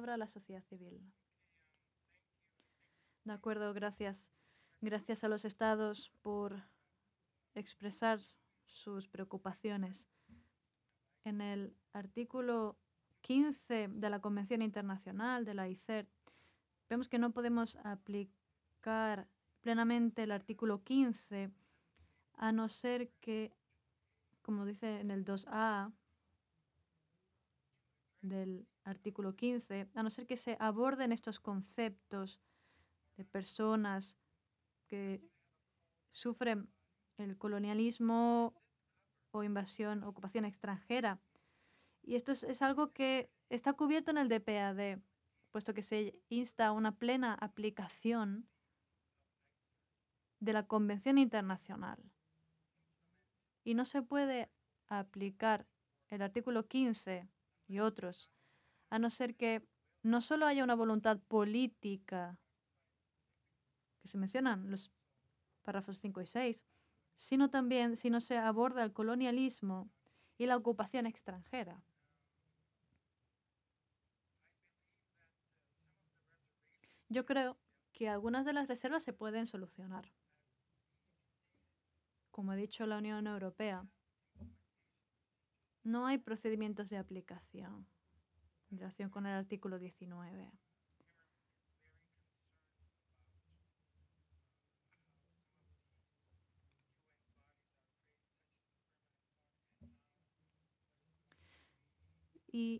palabra a la sociedad civil. De acuerdo, gracias. Gracias a los estados por expresar sus preocupaciones. En el artículo 15 de la Convención Internacional de la ICER, vemos que no podemos aplicar plenamente el artículo 15 a no ser que, como dice en el 2A del artículo 15, a no ser que se aborden estos conceptos de personas que sufren el colonialismo o invasión, ocupación extranjera. Y esto es algo que está cubierto en el DPAD, puesto que se insta a una plena aplicación de la Convención Internacional. Y no se puede aplicar el artículo 15 y otros, a no ser que no solo haya una voluntad política, que se mencionan los párrafos 5 y 6, sino también si no se aborda el colonialismo y la ocupación extranjera. Yo creo que algunas de las reservas se pueden solucionar. Como ha dicho la Unión Europea, no hay procedimientos de aplicación en relación con el artículo 19. Y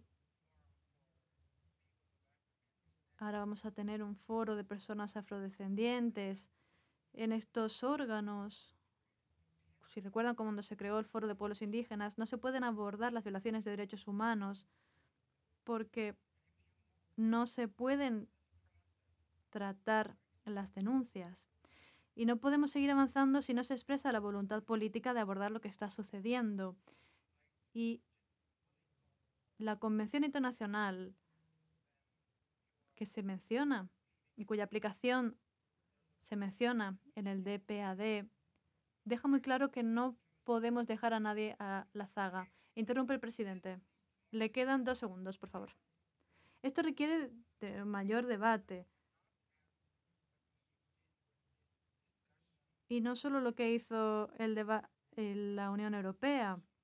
ahora vamos a tener un foro de personas afrodescendientes en estos órganos. Si recuerdan cuando se creó el Foro de Pueblos Indígenas, no se pueden abordar las violaciones de derechos humanos porque no se pueden tratar las denuncias. Y no podemos seguir avanzando si no se expresa la voluntad política de abordar lo que está sucediendo. Y la Convención Internacional que se menciona y cuya aplicación se menciona en el DPAD deja muy claro que no podemos dejar a nadie a la zaga. Interrumpe el presidente. Le quedan 2 segundos, por favor. Esto requiere de mayor debate. Y no solo lo que hizo la Unión Europea,